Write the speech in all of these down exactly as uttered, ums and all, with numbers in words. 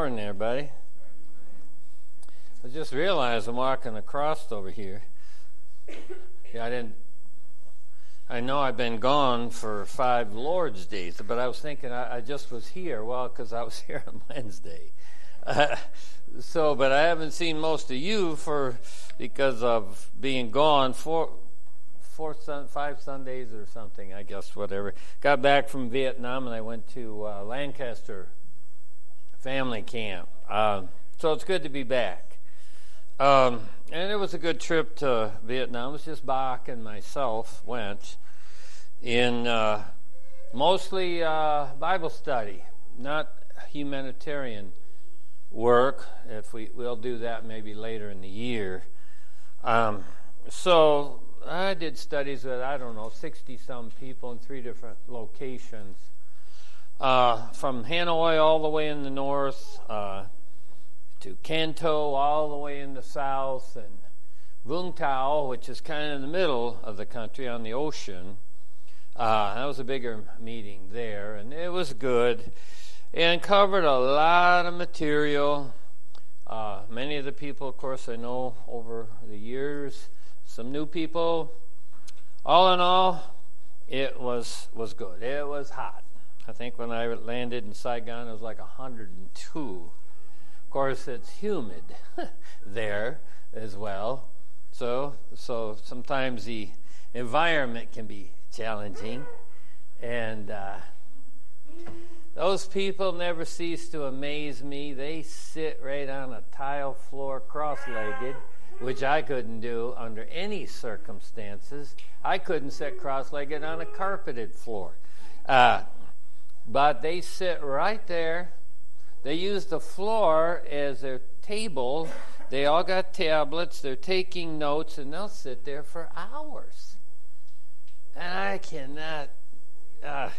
morning, everybody. I just realized I'm walking across over here. Yeah, I didn't. I know I've been gone for five Lord's days, but I was thinking I, I just was here. Well, because I was here on Wednesday. Uh, so, but I haven't seen most of you for because of being gone for four, sun, five Sundays or something. I guess whatever. Got back from Vietnam and I went to uh, Lancaster family camp. Uh, so it's good to be back. Um, and it was a good trip to Vietnam. It was just Bach and myself went in uh, mostly uh, Bible study, not humanitarian work. If we, we'll do that maybe later in the year. Um, so I did studies with, I don't know, sixty-some people in three different locations. Uh, from Hanoi all the way in the north, uh, to Kanto all the way in the south, and Vung Tau, which is kind of in the middle of the country on the ocean. Uh, that was a bigger meeting there, and it was good, and covered a lot of material. Uh, many of the people, of course, I know over the years, some new people. All in all, it was was good. It was hot. I think when I landed in Saigon, it was like one hundred two. Of course, it's humid there as well. So, so sometimes the environment can be challenging. And uh, those people never cease to amaze me. They sit right on a tile floor cross-legged, which I couldn't do under any circumstances. I couldn't sit cross-legged on a carpeted floor. Uh, But they sit right there. They use the floor as their table. They all got tablets. They're taking notes, and they'll sit there for hours. And I cannot. Uh,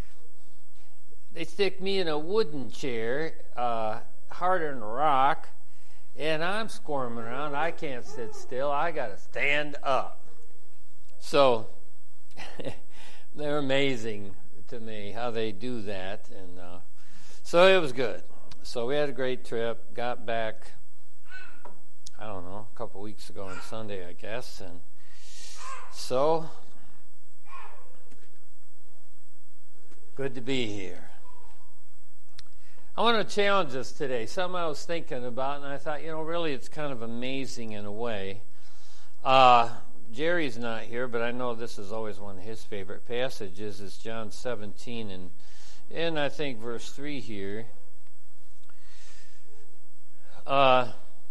they stick me in a wooden chair, uh, harder than rock, and I'm squirming around. I can't sit still. I got to stand up. So they're amazing to me how they do that, and uh, so it was good. So we had a great trip. Got back, I don't know, a couple weeks ago on Sunday, I guess, and so good to be here. I want to challenge us today. Something I was thinking about, and I thought, you know, really, it's kind of amazing in a way. Uh, Jerry's not here, but I know this is always one of his favorite passages. Is John seventeen and and I think verse three here. Uh,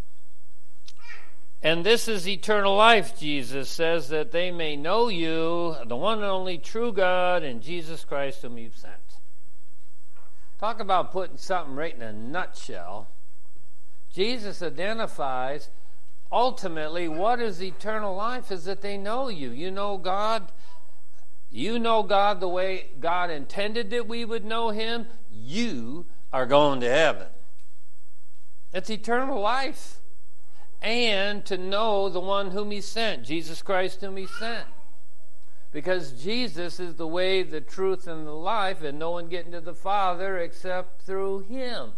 and this is eternal life, Jesus says, that they may know you, the one and only true God, and Jesus Christ whom you've sent. Talk about putting something right in a nutshell. Jesus identifies ultimately, what is eternal life is that they know you. You know God. You know God the way God intended that we would know Him. You are going to heaven. It's eternal life. And to know the one whom He sent, Jesus Christ whom He sent. Because Jesus is the way, the truth, and the life, and no one getting to the Father except through Him.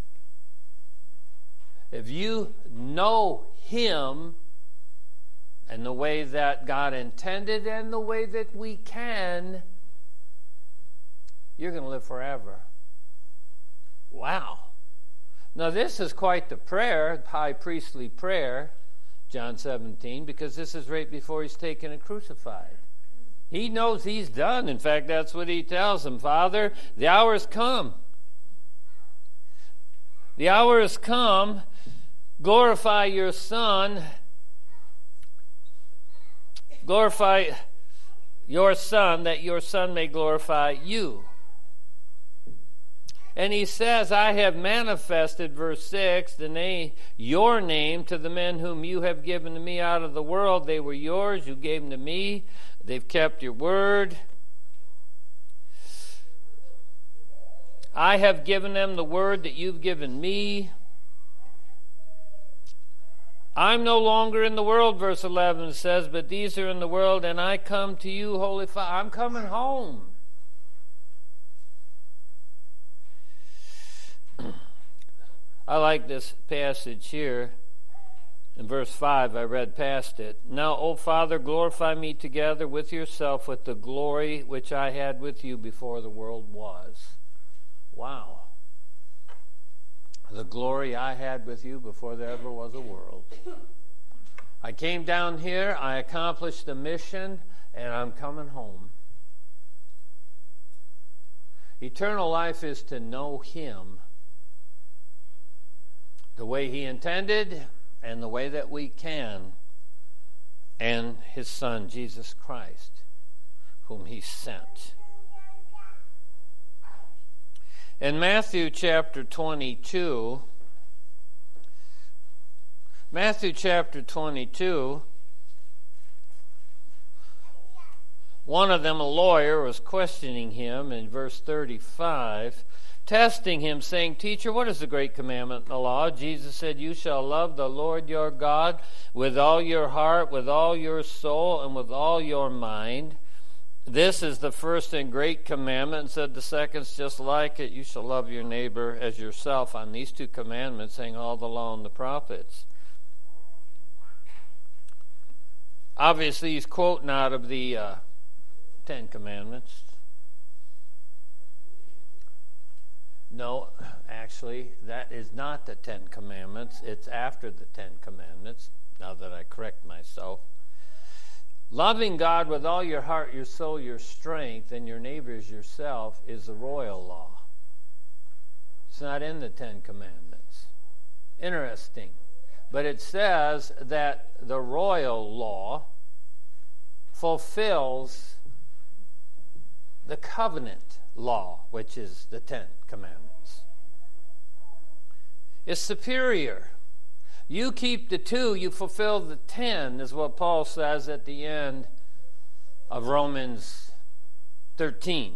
If you know Him and the way that God intended and the way that we can, you're going to live forever. Wow. Now this is quite the prayer, high priestly prayer, John seventeen, because this is right before He's taken and crucified. He knows He's done. In fact, that's what He tells Him. Father, the hour has come. The hour has come. Glorify your Son. Glorify your Son, that your Son may glorify you. And He says, I have manifested, verse six, the name, your name to the men whom you have given to me out of the world. They were yours. You gave them to me. They've kept your word. I have given them the word that you've given me. I'm no longer in the world, verse eleven says, but these are in the world, and I come to you, Holy Father. I'm coming home. I like this passage here. In verse five, I read past it. Now, O Father, glorify me together with yourself with the glory which I had with you before the world was. Wow. The glory I had with you before there ever was a world. I came down here, I accomplished the mission, and I'm coming home. Eternal life is to know Him the way He intended and the way that we can, and His Son, Jesus Christ, whom He sent. In Matthew chapter twenty-two, Matthew chapter twenty-two, one of them, a lawyer, was questioning Him in verse thirty-five, testing Him, saying, Teacher, what is the great commandment in the law? Jesus said, You shall love the Lord your God with all your heart, with all your soul, and with all your mind. This is the first and great commandment, and said the second's just like it. You shall love your neighbor as yourself. On these two commandments hang all the law and the prophets. Obviously, he's quoting out of the uh, Ten Commandments. No, actually, that is not the Ten Commandments. It's after the Ten Commandments, now that I correct myself. Loving God with all your heart, your soul, your strength, and your neighbors yourself is the royal law. It's not in the Ten Commandments. Interesting. But it says that the royal law fulfills the covenant law, which is the Ten Commandments. It's superior. You keep the two, you fulfill the ten, is what Paul says at the end of Romans thirteen.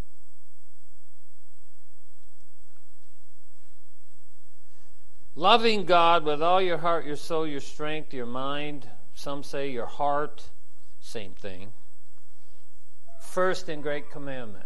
Loving God with all your heart, your soul, your strength, your mind, some say your heart, same thing. First and great commandment.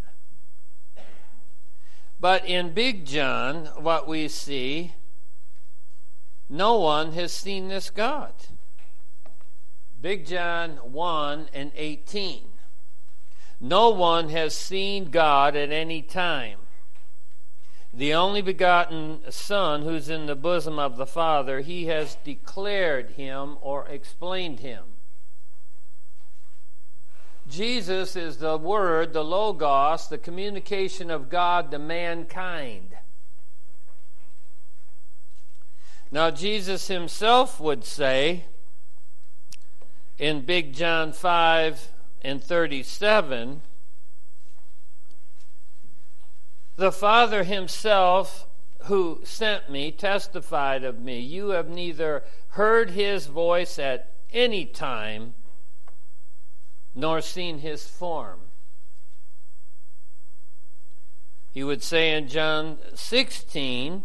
But in Big John, what we see, no one has seen this God. Big John one and eighteen. No one has seen God at any time. The only begotten Son, who's in the bosom of the Father, He has declared Him or explained Him. Jesus is the Word, the Logos, the communication of God to mankind. Now, Jesus Himself would say in Big John five and thirty-seven, the Father Himself who sent me testified of me. You have neither heard His voice at any time nor seen His form. He would say in John sixteen,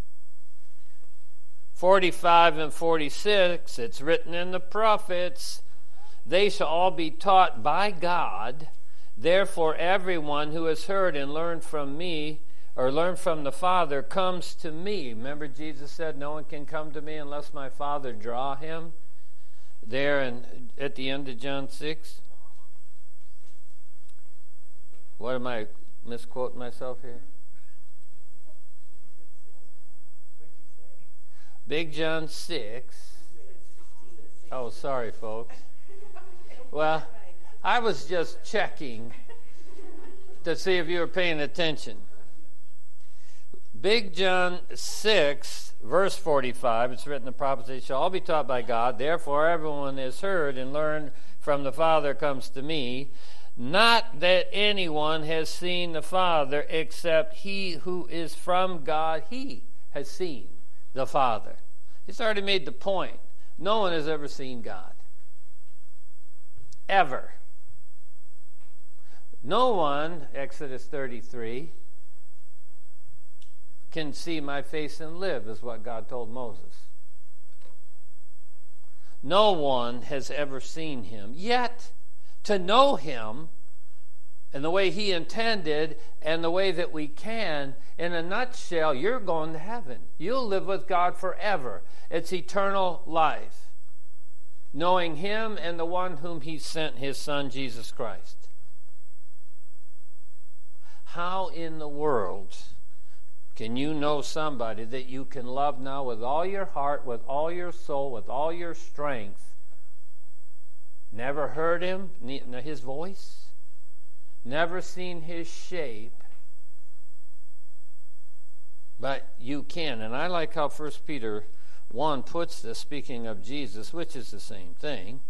forty-five and forty-six, it's written in the prophets, they shall all be taught by God. Therefore, everyone who has heard and learned from me, or learned from the Father, comes to me. Remember, Jesus said, no one can come to me unless my Father draw him. There in, at the end of John six. What am I misquoting myself here? Big John six. Oh, sorry, folks. Well, I was just checking to see if you were paying attention. Big John six, verse forty-five, it's written in the prophets, they shall all be taught by God. Therefore, everyone has heard and learned from the Father comes to me. Not that anyone has seen the Father, except he who is from God, he has seen the Father. He's already made the point. No one has ever seen God. Ever. No one, Exodus thirty-three, can see my face and live, is what God told Moses. No one has ever seen Him. Yet, to know Him and the way He intended and the way that we can. In a nutshell, you're going to heaven. You'll live with God forever. It's eternal life, knowing Him and the one whom He sent, His Son, Jesus Christ. How in the world can you know somebody that you can love now with all your heart, with all your soul, with all your strength? Never heard Him, His voice, never seen His shape, but you can. And I like how First Peter one puts this, speaking of Jesus, which is the same thing.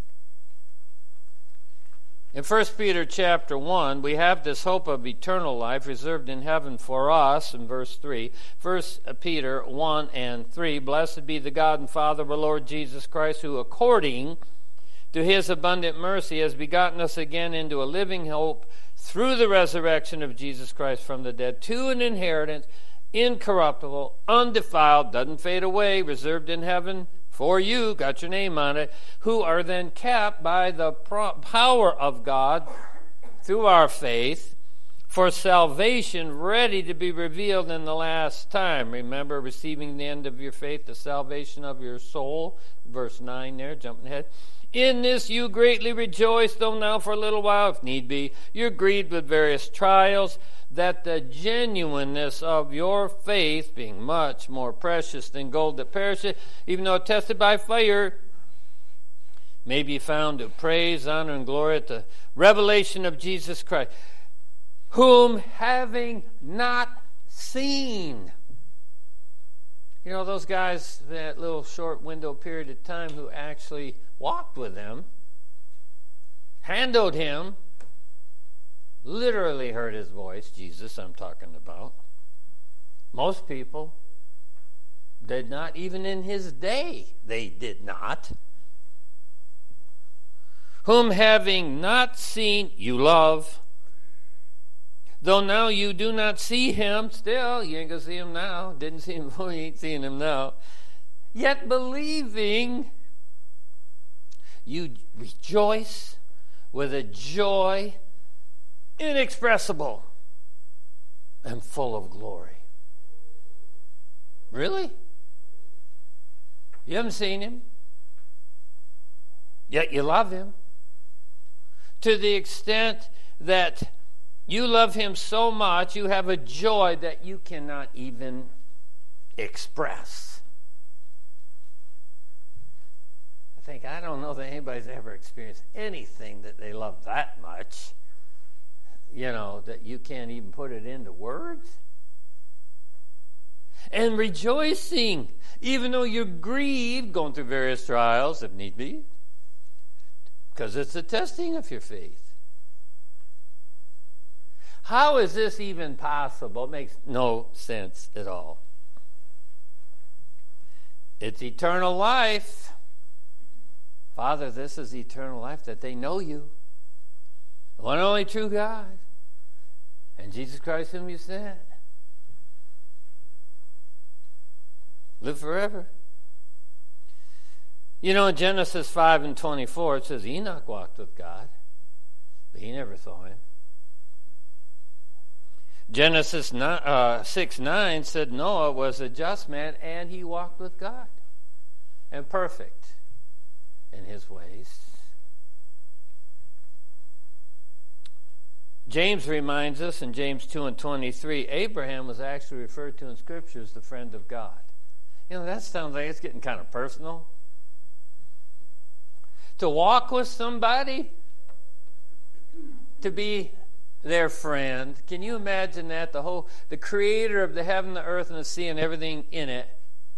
In First Peter chapter one, we have this hope of eternal life reserved in heaven for us, in verse three. First Peter one and three, Blessed be the God and Father of our Lord Jesus Christ, who according to His abundant mercy has begotten us again into a living hope through the resurrection of Jesus Christ from the dead, to an inheritance incorruptible, undefiled, doesn't fade away, reserved in heaven for you, got your name on it, who are then kept by the pro- power of God through our faith for salvation, ready to be revealed in the last time. Remember, receiving the end of your faith, the salvation of your soul. Verse nine there, jumping ahead. In this you greatly rejoice, though now for a little while, if need be, you're grieved with various trials, that the genuineness of your faith, being much more precious than gold that perisheth, even though tested by fire, may be found to praise, honor, and glory at the revelation of Jesus Christ, whom having not seen. You know, those guys, that little short window period of time who actually walked with Him, handled Him, literally heard His voice, Jesus I'm talking about. Most people did not, even in His day, they did not. Whom having not seen, you love. Though now you do not see Him, still, you ain't going to see Him now. Didn't see Him before, you ain't seeing Him now. Yet believing, you rejoice with a joy inexpressible and full of glory. Really? You haven't seen Him, yet you love Him. To the extent that you love Him so much, you have a joy that you cannot even express. I think, I don't know that anybody's ever experienced anything that they love that much, you know, that you can't even put it into words. And rejoicing, even though you're grieved, going through various trials, if need be, because it's a testing of your faith. How is this even possible? It makes no sense at all. It's eternal life. Father, this is eternal life, that they know you, the one and only true God, and Jesus Christ whom you sent. Live forever. You know, in Genesis five and twenty-four, it says Enoch walked with God, but he never saw Him. Genesis six nine said Noah was a just man, and he walked with God, and perfect in his ways. James reminds us in James two and twenty-three, Abraham was actually referred to in Scripture as the friend of God. You know, that sounds like it's getting kind of personal. To walk with somebody, to be their friend. Can you imagine that? The whole, the creator of the heaven, the earth, and the sea, and everything in it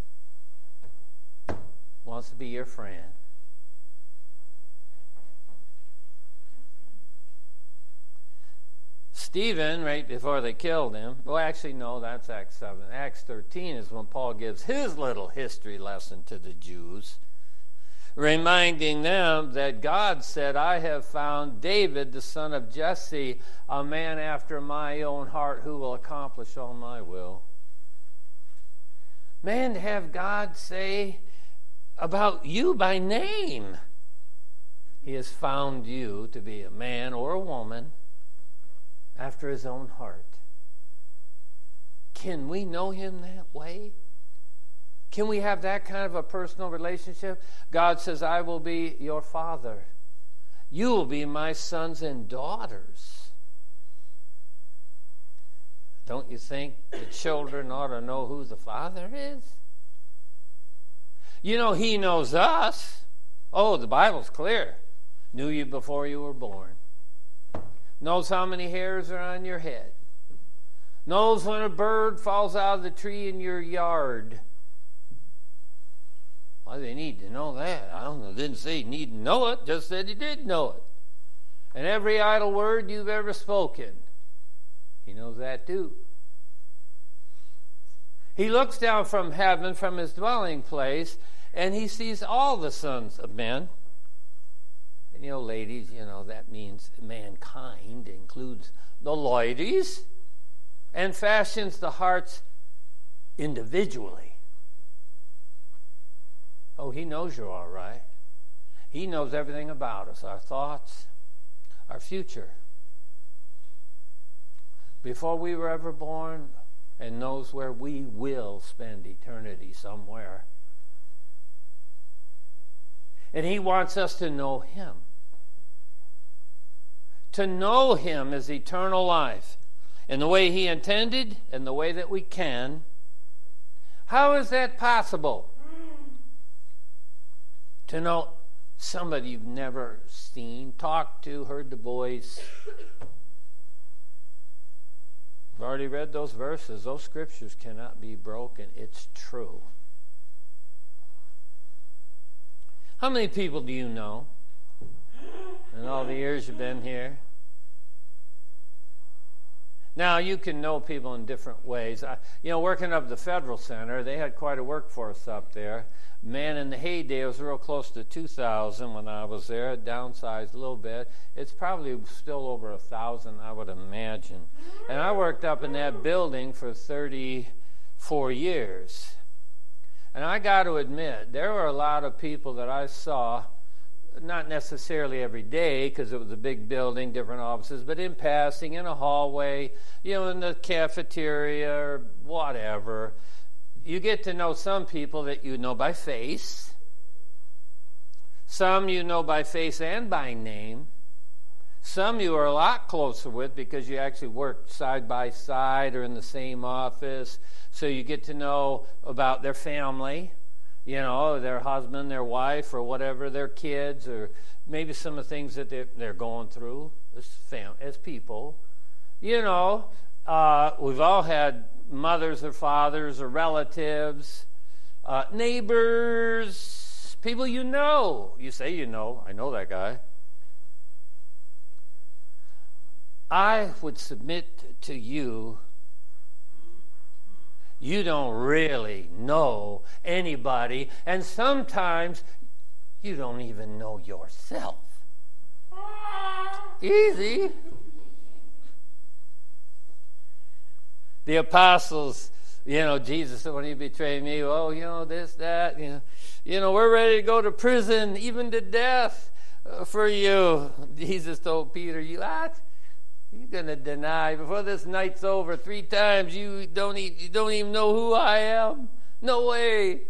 wants to be your friend. Stephen, right before they killed him, well, actually, no, that's Acts seven. Acts thirteen is when Paul gives his little history lesson to the Jews, reminding them that God said, I have found David, the son of Jesse, a man after my own heart who will accomplish all my will. Man, to have God say about you by name, He has found you to be a man or a woman after his own heart. Can we know him that way? Can we have that kind of a personal relationship? God says, I will be your father. You will be my sons and daughters. Don't you think the children ought to know who the Father is? You know, he knows us. Oh, the Bible's clear. Knew you before you were born. Knows how many hairs are on your head. Knows when a bird falls out of the tree in your yard. Why do they need to know that? I don't know. It didn't say he need to know it. Just said he did know it. And every idle word you've ever spoken, he knows that too. He looks down from heaven, from his dwelling place, and he sees all the sons of men. And you know, ladies, you know, that means mankind includes the ladies, and fashions the hearts individually. Oh, he knows you're all right. He knows everything about us, our thoughts, our future. Before we were ever born, and knows where we will spend eternity somewhere. And he wants us to know him. To know him is eternal life in the way he intended and the way that we can. How is that possible? To know somebody you've never seen, talked to, heard the voice. I've already read those verses. Those scriptures cannot be broken. It's true. How many people do you know in all the years you've been here? Now, you can know people in different ways. I, you know, working up the Federal Center, they had quite a workforce up there. Man, in the heyday, it was real close to two thousand when I was there. It downsized a little bit. It's probably still over one thousand, I would imagine. And I worked up in that building for thirty-four years. And I got to admit, there were a lot of people that I saw, not necessarily every day because it was a big building, different offices, but in passing, in a hallway, you know, in the cafeteria or whatever. You get to know some people that you know by face. Some you know by face and by name. Some you are a lot closer with because you actually work side by side or in the same office. So you get to know about their family, you know, their husband, their wife, or whatever, their kids, or maybe some of the things that they're, they're going through as, fam- as people. You know, uh, we've all had mothers or fathers or relatives, uh, neighbors, people you know. You say you know. I know that guy. I would submit to you, you don't really know anybody, and sometimes you don't even know yourself. Easy. The apostles, you know, Jesus said when he betrayed me, oh, you know, this, that, you know, you know, we're ready to go to prison, even to death uh, for you. Jesus told Peter, you what? You're going to deny before this night's over three times. You don't, e- you don't even know who I am. No way.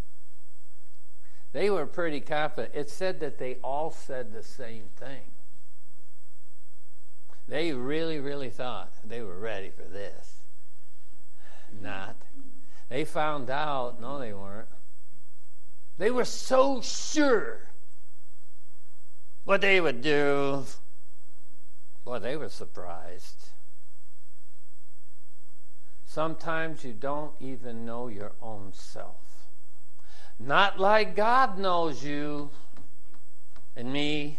They were pretty confident. It said that they all said the same thing. They really, really thought they were ready for this. Not. They found out, no, they weren't. They were so sure what they would do. Boy, they were surprised. Sometimes you don't even know your own self. Not like God knows you and me.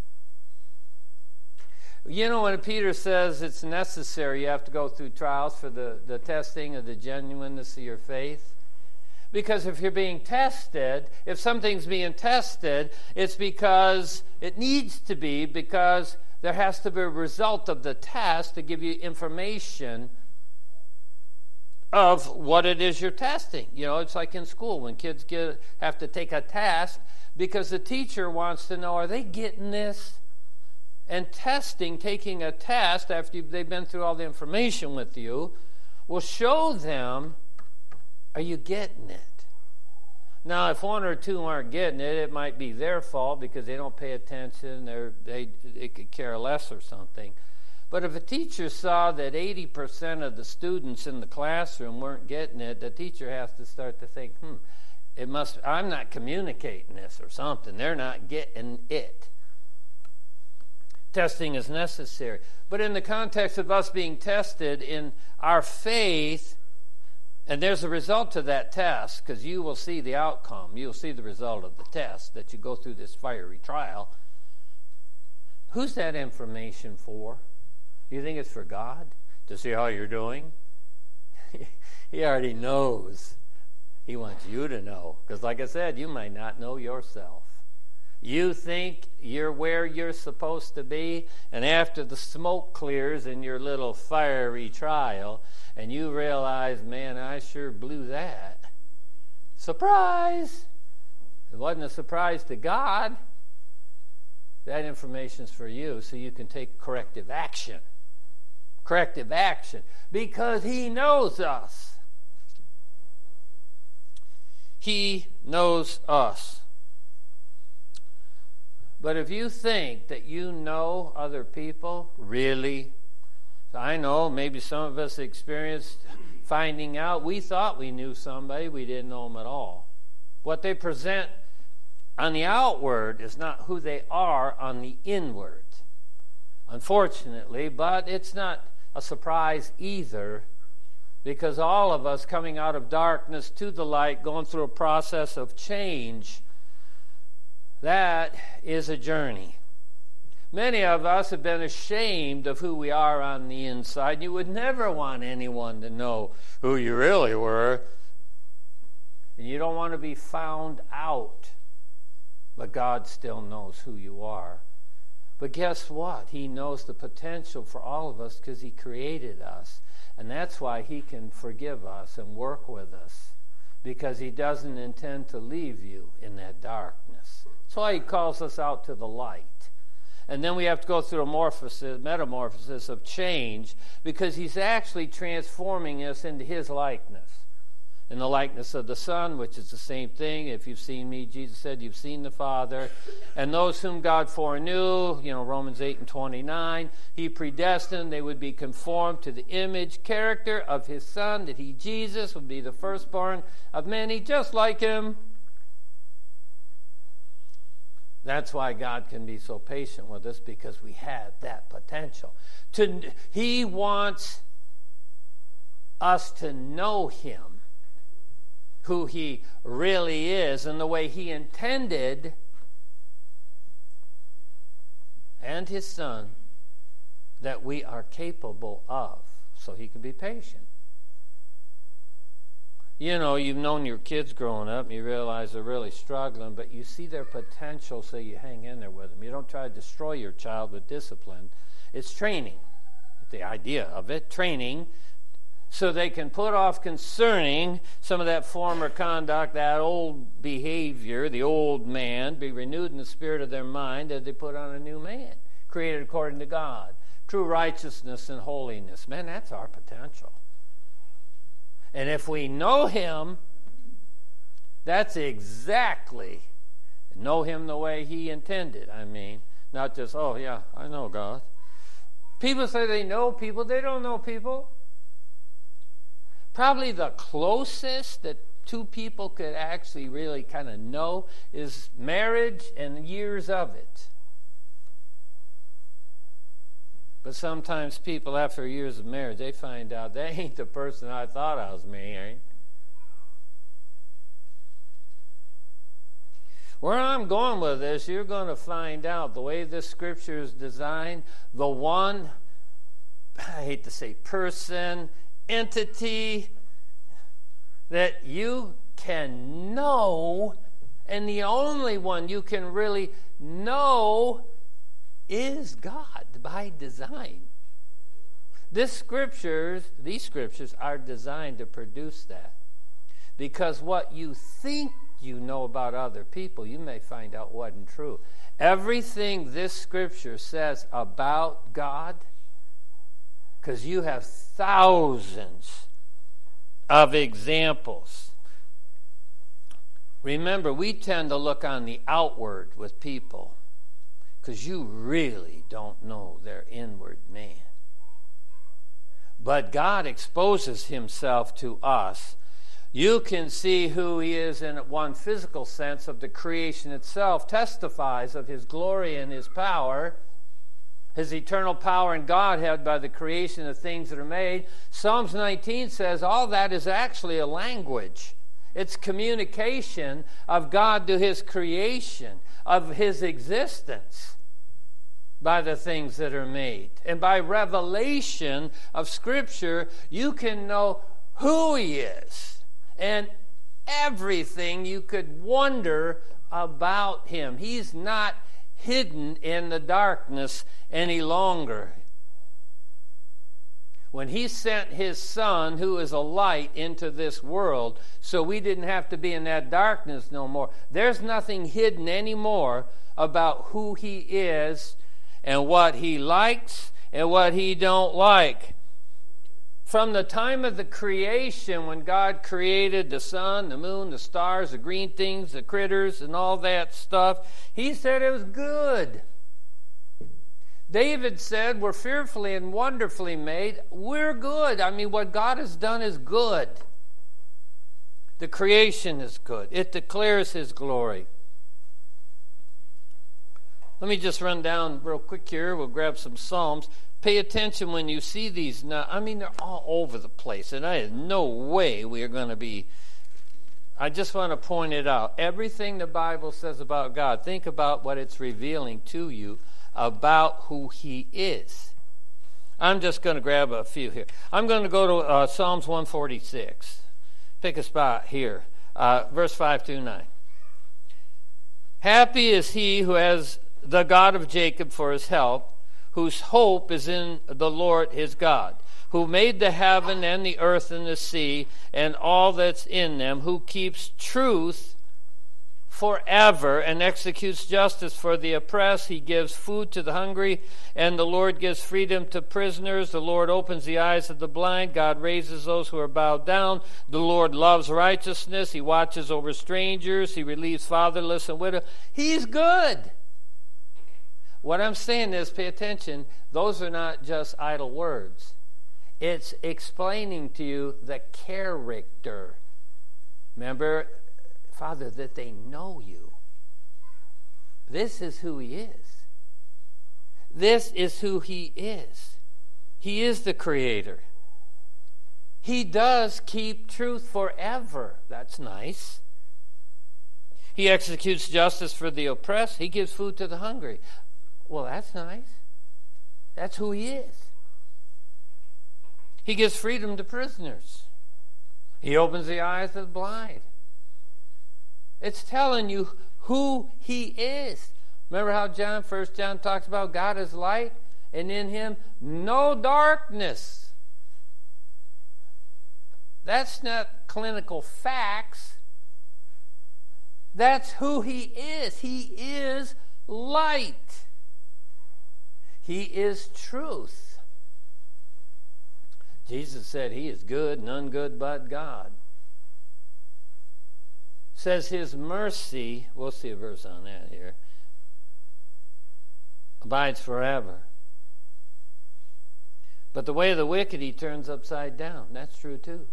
You know, when Peter says it's necessary, you have to go through trials for the, the testing of the genuineness of your faith. Because if you're being tested, if something's being tested, it's because it needs to be, because there has to be a result of the test to give you information of what it is you're testing. You know, it's like in school when kids get have to take a test because the teacher wants to know, are they getting this? And testing, taking a test after they've been through all the information with you, will show them, are you getting it? Now, if one or two aren't getting it, it might be their fault because they don't pay attention, they're, they they could care less or something. But if a teacher saw that eighty percent of the students in the classroom weren't getting it, the teacher has to start to think, hmm, it must, I'm not communicating this or something. They're not getting it. Testing is necessary. But in the context of us being tested in our faith, and there's a result to that test, because you will see the outcome. You'll see the result of the test, that you go through this fiery trial. Who's that information for? You think it's for God? To see how you're doing? He already knows. He wants you to know. Because like I said, you might not know yourself. You think you're where you're supposed to be, and after the smoke clears in your little fiery trial, and you realize, man, I sure blew that. Surprise! It wasn't a surprise to God. That information's for you, so you can take corrective action. Corrective action. Because He knows us. He knows us. But if you think that you know other people, really, I know maybe some of us experienced finding out we thought we knew somebody, we didn't know them at all. What they present on the outward is not who they are on the inward, unfortunately, but it's not a surprise either, because all of us coming out of darkness to the light, going through a process of change, that is a journey. Many of us have been ashamed of who we are on the inside. You would never want anyone to know who you really were. And you don't want to be found out. But God still knows who you are. But guess what? He knows the potential for all of us because He created us. And that's why He can forgive us and work with us. Because He doesn't intend to leave you in that darkness. That's why He calls us out to the light. And then we have to go through a morphosis, metamorphosis of change, because He's actually transforming us into His likeness. In the likeness of the Son, which is the same thing. If you've seen me, Jesus said, you've seen the Father. And those whom God foreknew, you know, Romans eight and twenty-nine, He predestined they would be conformed to the image, character of His Son, that He, Jesus, would be the firstborn of many, just like Him. That's why God can be so patient with us, because we have that potential. To, he wants us to know Him, who He really is, and the way He intended, and His Son, that we are capable of, so He can be patient. You know, you've known your kids growing up, and you realize they're really struggling, but you see their potential, so you hang in there with them. You don't try to destroy your child with discipline. It's training, the idea of it, training, so they can put off concerning some of that former conduct, that old behavior, the old man, be renewed in the spirit of their mind as they put on a new man, created according to God. True righteousness and holiness. Man, that's our potential. And if we know Him, that's exactly, know Him the way He intended. I mean, not just, oh yeah, I know God. People say they know people. They don't know people. Probably the closest that two people could actually really kind of know is marriage and years of it. But sometimes people, after years of marriage, they find out that ain't the person I thought I was marrying. Where I'm going with this, you're going to find out the way this scripture is designed, the one, I hate to say person, entity that you can know, and the only one you can really know is God by design. This scriptures, these scriptures are designed to produce that. Because what you think you know about other people, you may find out wasn't true. Everything this scripture says about God, because you have thousands of examples. Remember, we tend to look on the outward with people because you really don't know their inward man. But God exposes himself to us. You can see who he is in one physical sense of the creation itself, testifies of his glory and his power, his eternal power and Godhead by the creation of things that are made. Psalms nineteen says all that is actually a language. It's communication of God to his creation, of his existence by the things that are made. And by revelation of Scripture, you can know who he is and everything you could wonder about him. He's not hidden in the darkness any longer. When he sent his Son, who is a light, into this world, so we didn't have to be in that darkness no more, there's nothing hidden anymore about who he is and what he likes and what he don't like. From the time of the creation, when God created the sun, the moon, the stars, the green things, the critters, and all that stuff, he said it was good. David said, we're fearfully and wonderfully made. We're good. I mean, what God has done is good. The creation is good. It declares his glory. Let me just run down real quick here. We'll grab some Psalms. Pay attention when you see these now. I mean, they're all over the place, and I have no way we are going to be. I just want to point it out. Everything the Bible says about God, think about what it's revealing to you about who he is. I'm just going to grab a few here. I'm going to go to uh, Psalms one forty-six. Pick a spot here, uh, verse five through nine. Happy is he who has the God of Jacob for his help, whose hope is in the Lord his God, who made the heaven and the earth and the sea and all that's in them, who keeps truth forever and executes justice for the oppressed. He gives food to the hungry, and the Lord gives freedom to prisoners. The Lord opens the eyes of the blind. God raises those who are bowed down. The Lord loves righteousness. He watches over strangers. He relieves fatherless and widow. He's good. What I'm saying is, pay attention, those are not just idle words. It's explaining to you the character. Remember, Father, that they know you. This is who he is. This is who he is. He is the creator. He does keep truth forever. That's nice. He executes justice for the oppressed. He gives food to the hungry. Well, that's nice. That's who he is. He gives freedom to prisoners. He opens the eyes of the blind. It's telling you who he is. Remember how John, First John talks about God is light, and in him no darkness. That's not clinical facts. That's who he is. He is light. He is truth. Jesus said he is good, none good but God. Says his mercy, we'll see a verse on that here, abides forever. But the way of the wicked he turns upside down. That's true too.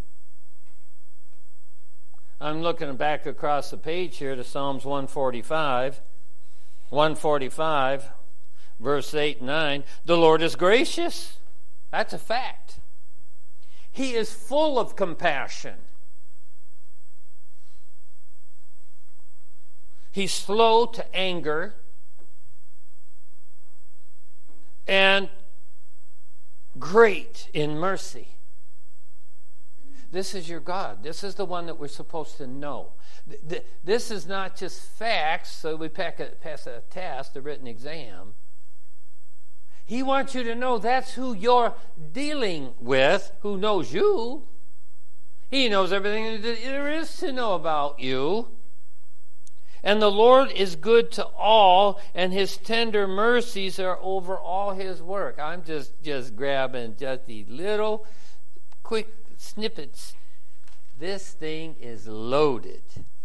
I'm looking back across the page here to Psalms one forty-five. one forty-five. Verse eight and nine, the Lord is gracious. That's a fact. He is full of compassion. He's slow to anger and great in mercy. This is your God. This is the one that we're supposed to know. This is not just facts, so we pass a test, a written exam. He wants you to know that's who you're dealing with, who knows you. He knows everything there is to know about you. And the Lord is good to all, and his tender mercies are over all his work. I'm just, just grabbing just these little quick snippets. This thing is loaded.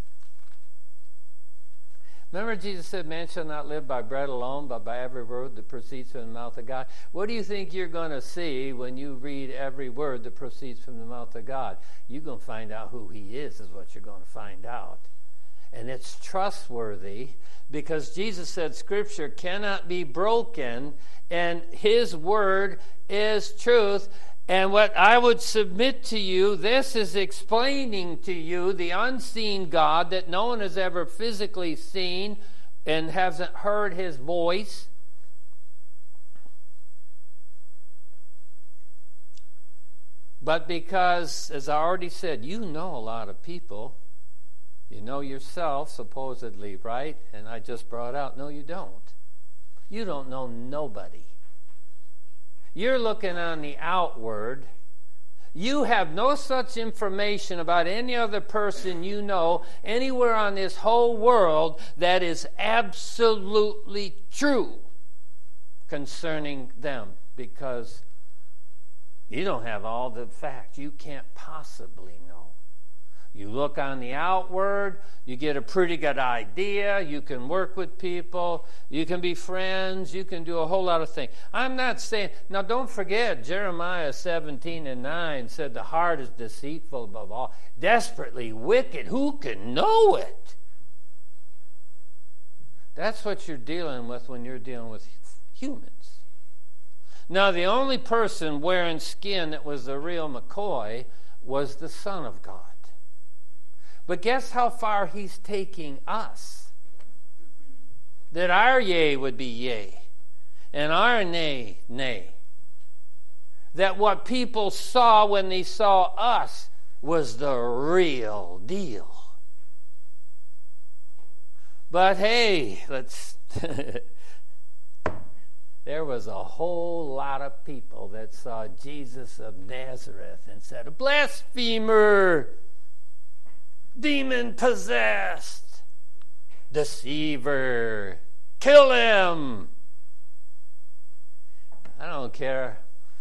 Remember Jesus said, man shall not live by bread alone, but by every word that proceeds from the mouth of God. What do you think you're going to see when you read every word that proceeds from the mouth of God? You're going to find out who he is, is what you're going to find out. And it's trustworthy because Jesus said Scripture cannot be broken, and his word is truth. And what I would submit to you, this is explaining to you the unseen God that no one has ever physically seen and hasn't heard his voice. But because, as I already said, you know a lot of people. You know yourself, supposedly, right? And I just brought out, no, you don't. You don't know nobody. You're looking on the outward. You have no such information about any other person you know anywhere on this whole world that is absolutely true concerning them, because you don't have all the facts. You can't possibly know. You look on the outward, you get a pretty good idea, you can work with people, you can be friends, you can do a whole lot of things. I'm not saying, now don't forget, Jeremiah seventeen and nine said the heart is deceitful above all, desperately wicked. Who can know it? That's what you're dealing with when you're dealing with humans. Now, the only person wearing skin that was the real McCoy was the Son of God. But guess how far he's taking us? That our yea would be yea, and our nay, nay. That what people saw when they saw us was the real deal. But hey, let's... there was a whole lot of people that saw Jesus of Nazareth and said, a blasphemer! Demon-possessed, deceiver, kill him. I don't care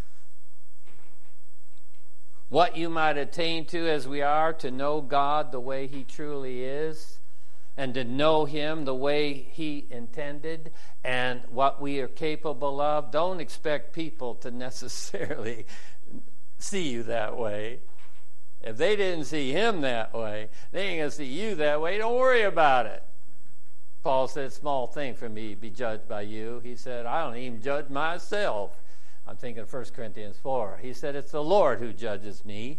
what you might attain to as we are to know God the way he truly is, and to know him the way he intended, and what we are capable of. Don't expect people to necessarily see you that way. If they didn't see him that way, they ain't going to see you that way. Don't worry about it. Paul said, small thing for me to be judged by you. He said, I don't even judge myself. I'm thinking of First Corinthians four. He said, it's the Lord who judges me.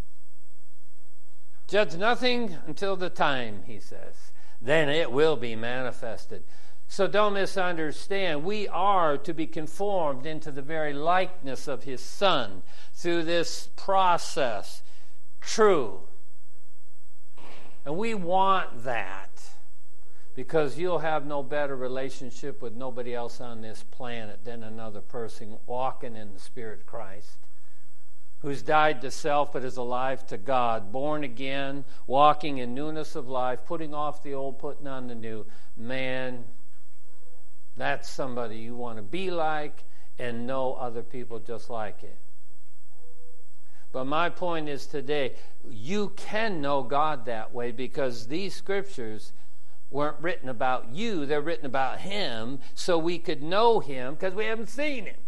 Judge nothing until the time, he says. Then it will be manifested. So don't misunderstand. We are to be conformed into the very likeness of his Son through this process. True. And we want that because you'll have no better relationship with nobody else on this planet than another person walking in the Spirit of Christ, who's died to self but is alive to God, born again, walking in newness of life, putting off the old, putting on the new. Man, that's somebody you want to be like and know other people just like it. But my point is today, you can know God that way because these scriptures weren't written about you. They're written about him so we could know him because we haven't seen him.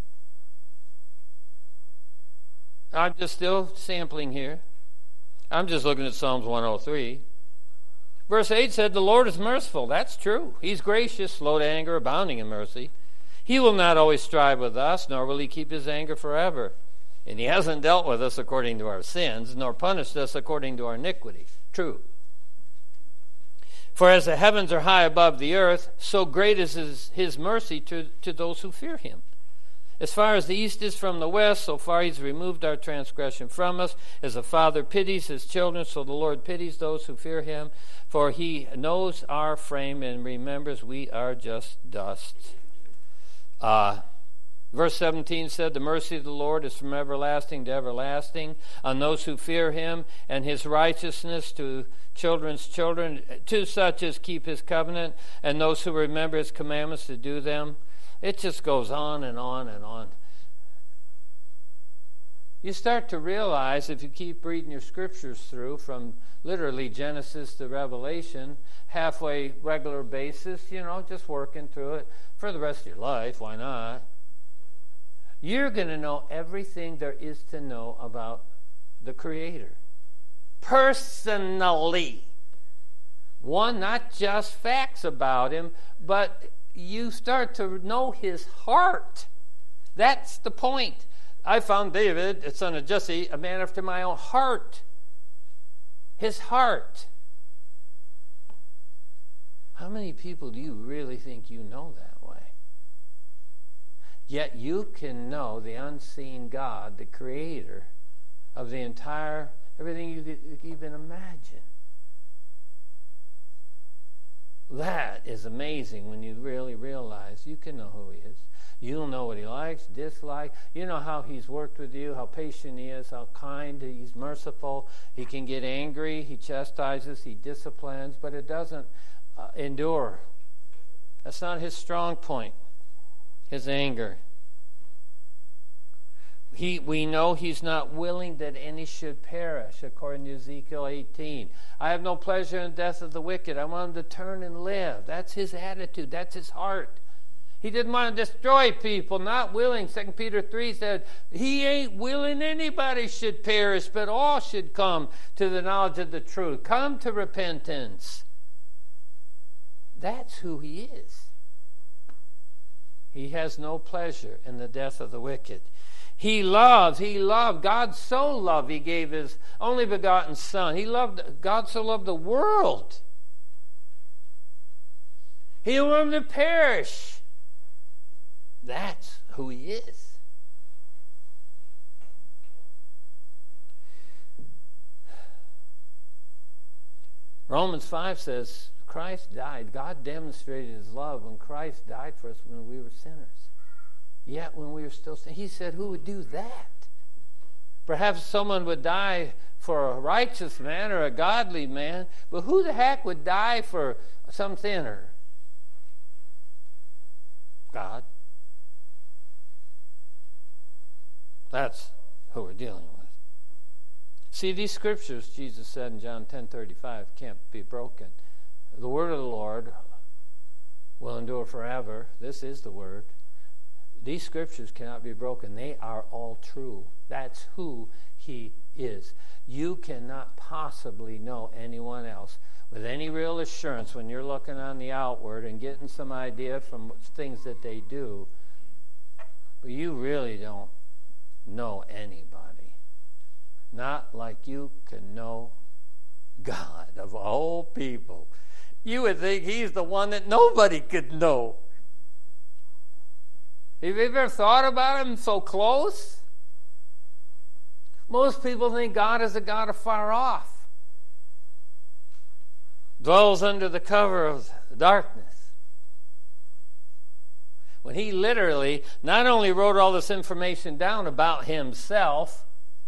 I'm just still sampling here. I'm just looking at Psalms one oh three. Verse eight said, the Lord is merciful. That's true. He's gracious, slow to anger, abounding in mercy. He will not always strive with us, nor will he keep his anger forever. And he hasn't dealt with us according to our sins, nor punished us according to our iniquity. True. For as the heavens are high above the earth, so great is his, his mercy to, to those who fear him. As far as the east is from the west, so far he's removed our transgression from us. As a father pities his children, so the Lord pities those who fear him. For he knows our frame and remembers we are just dust. Uh, Verse seventeen said, the mercy of the Lord is from everlasting to everlasting on those who fear him, and his righteousness to children's children, to such as keep his covenant, and those who remember his commandments to do them. It just goes on and on and on. You start to realize, if you keep reading your scriptures through, from literally Genesis to Revelation, halfway regular basis, you know, just working through it for the rest of your life, why not? You're going to know everything there is to know about the Creator. Personally. One, not just facts about him, but you start to know his heart. That's the point. I found David, the son of Jesse, a man after my own heart. His heart. How many people do you really think you know that way? Yet you can know the unseen God, the Creator of the entire, everything you could, you could even imagine. That is amazing when you really realize you can know who he is. You'll know what he likes, dislikes. You know how he's worked with you, how patient he is, how kind, he's merciful. He can get angry, he chastises, he disciplines, but it doesn't uh, endure. That's not his strong point, his anger. He, we know he's not willing that any should perish, according to Ezekiel eighteen. I have no pleasure in the death of the wicked. I want him to turn and live. That's his attitude. That's his heart. He didn't want to destroy people, not willing. Second Peter three said, he ain't willing anybody should perish, but all should come to the knowledge of the truth. Come to repentance. That's who he is. He has no pleasure in the death of the wicked. He loves, he loved, God so loved, he gave his only begotten Son. He loved, God so loved the world. He didn't want him to perish. That's who he is. Romans five says, Christ died. God demonstrated his love when Christ died for us when we were sinners. Yet when we were still sinners, he said, who would do that? Perhaps someone would die for a righteous man or a godly man, but who the heck would die for some sinner? God. That's who we're dealing with. See, these scriptures, Jesus said in John ten thirty-five, can't be broken. The word of the Lord will endure forever. This is the word. These scriptures cannot be broken. They are all true. That's who he is. You cannot possibly know anyone else with any real assurance when you're looking on the outward and getting some idea from things that they do. But you really don't know anybody. Not like you can know God of all people. You would think he's the one that nobody could know. Have you ever thought about him so close? Most people think God is a God afar off. Dwells under the cover of darkness. When he literally not only wrote all this information down about himself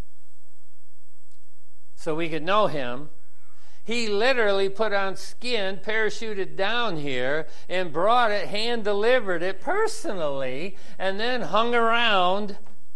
so we could know him, he literally put on skin, parachuted down here, and brought it, hand-delivered it personally, and then hung around,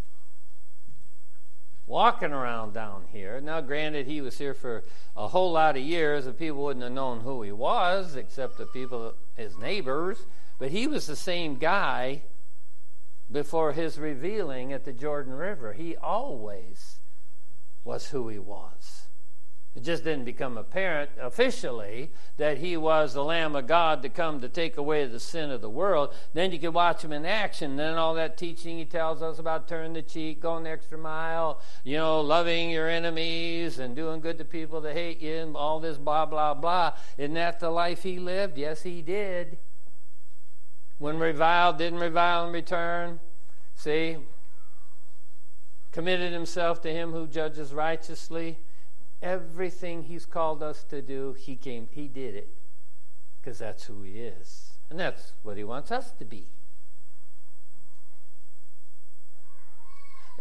walking around down here. Now, granted, he was here for a whole lot of years, and people wouldn't have known who he was, except the people, his neighbors. But he was the same guy before his revealing at the Jordan River. He always was who he was. It just didn't become apparent officially that he was the Lamb of God to come to take away the sin of the world. Then you could watch him in action. Then all that teaching he tells us about turning the cheek, going the extra mile, you know, loving your enemies and doing good to people that hate you and all this blah, blah, blah. Isn't that the life he lived? Yes, he did. When reviled, didn't revile in return. See? Committed himself to him who judges righteously. Everything he's called us to do, he came, he did it. Because that's who he is. And that's what he wants us to be.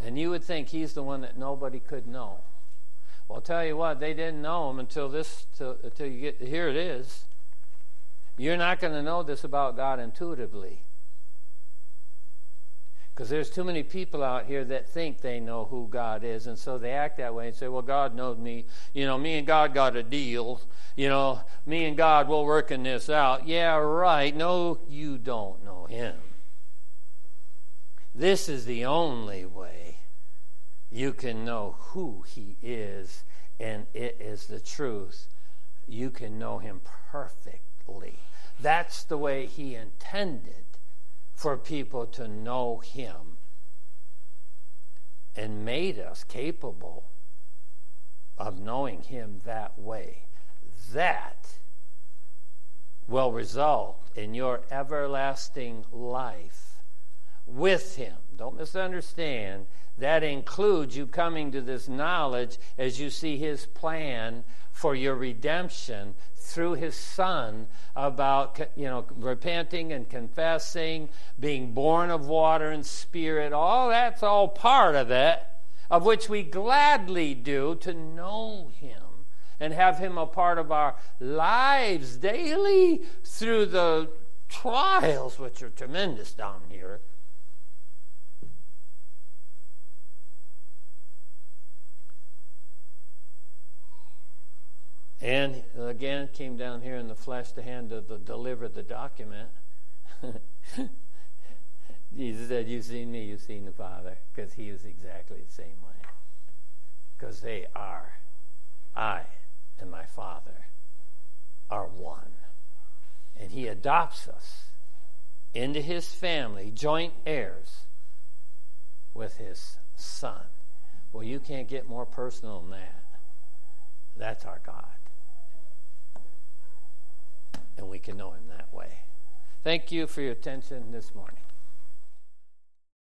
And you would think he's the one that nobody could know. Well, I'll tell you what, they didn't know him until this, till, until you get, here it is. You're not going to know this about God intuitively. Because there's too many people out here that think they know who God is, and so they act that way and say, well, God knows me. You know, me and God got a deal. You know, me and God, we're working this out. Yeah, right. No, you don't know him. This is the only way you can know who he is, and it is the truth. You can know him perfectly. That's the way he intended for people to know him, and made us capable of knowing him that way. That will result in your everlasting life with him. Don't misunderstand. That includes you coming to this knowledge as you see his plan for your redemption through his Son, about, you know, repenting and confessing, being born of water and spirit. All that's all part of it, of which we gladly do, to know him and have him a part of our lives daily through the trials, which are tremendous down here. And again, came down here in the flesh to hand to the, deliver the document. Jesus said, you've seen me, you've seen the Father, because he was exactly the same way. Because they are, I and my Father are one. And he adopts us into his family, joint heirs with his Son. Well, you can't get more personal than that. That's our God. And we can know him that way. Thank you for your attention this morning.